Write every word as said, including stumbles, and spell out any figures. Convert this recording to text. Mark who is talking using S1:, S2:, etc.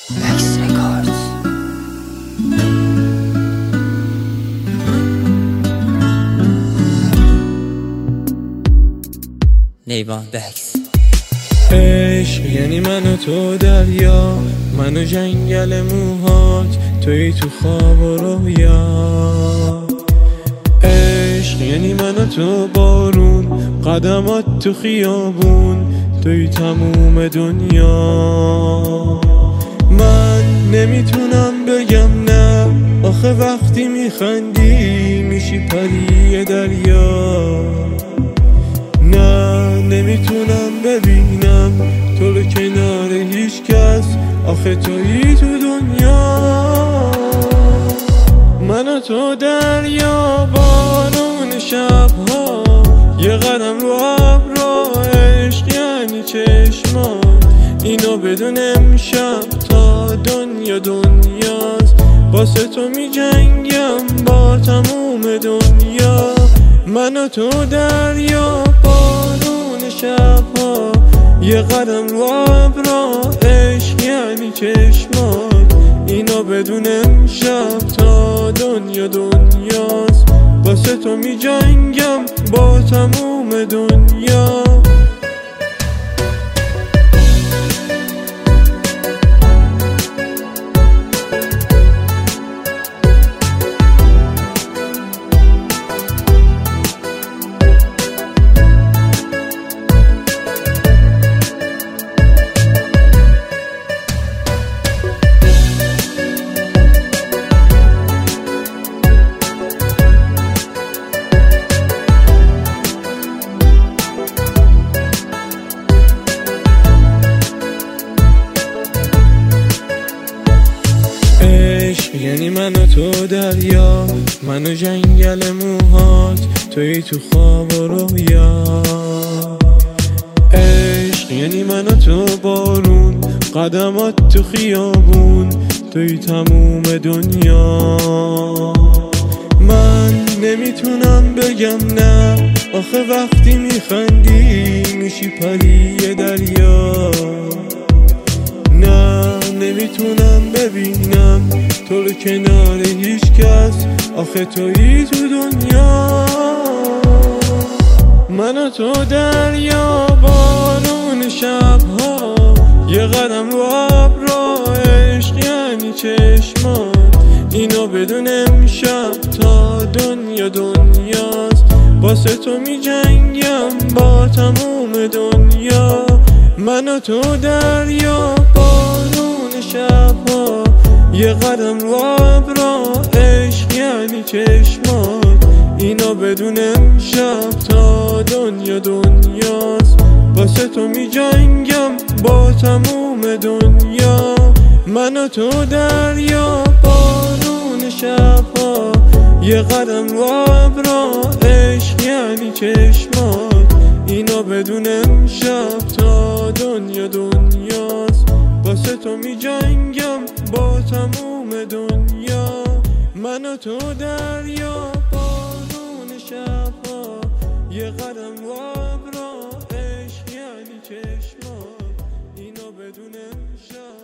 S1: Vex Records. نیوان بکس.
S2: عشق یعنی من و تو دریا، من و جنگل موهات، توی تو خواب و رویا. عشق یعنی من و تو بارون، قدمات تو خیابون، توی تموم دنیا. من نمیتونم بگم نه، آخه وقتی میخندی میشی پری دریا. نه نمیتونم ببینم تو رو کنار هیچ کس، آخه تویی تو دنیا. من و تو دریا، بارون شبها، یه قدم رو ابرا. عشق یعنی چشمات، اینو بدون امشب تا دنیا دنیاست. واسه تو می جنگم با تموم دنیا. من و تو دریا، بارون شبها، یه قدم رو ابرا. عشق یعنی چشمات، اینا بدون امشب تا دنیا دنیاست. واسه تو می جنگم با تموم دنیا. یعنی من و تو دریا، من و جنگل موهات، توی تو خواب و رویا. عشق یعنی من و تو بارون، قدمات تو خیابون، توی تموم دنیا. من نمیتونم بگم نه، آخه وقتی میخندی میشی پری دریا. نه نمیتونم ببینم تو رو کنار هیچ کس، آخه تویی تو دنیا. من و تو دریا، بارون شبها، یه قدم رو ابرا. عشق یعنی چشمات، اینو بدون امشب تا دنیا دنیاست. واسه تو می جنگم با تموم دنیا. من و تو دریا، بارون شبها، یه قدم رو ابرا. عشق یعنی چشمات، اینا بدون امشب تا دنیا دنیاست. واسه تو می جنگم با تموم دنیا. من و تو دریا، بارون شبها، یه قدم رو ابرا. عشق یعنی چشمات، اینا بدون امشب تا دنیا دنیاست. واسه تو می جنگم با تموم دنیا. من و تو دریا، بارون شبها، یه قدم رو ابرا. عشق یعنی چشمات، اینا بدون امشب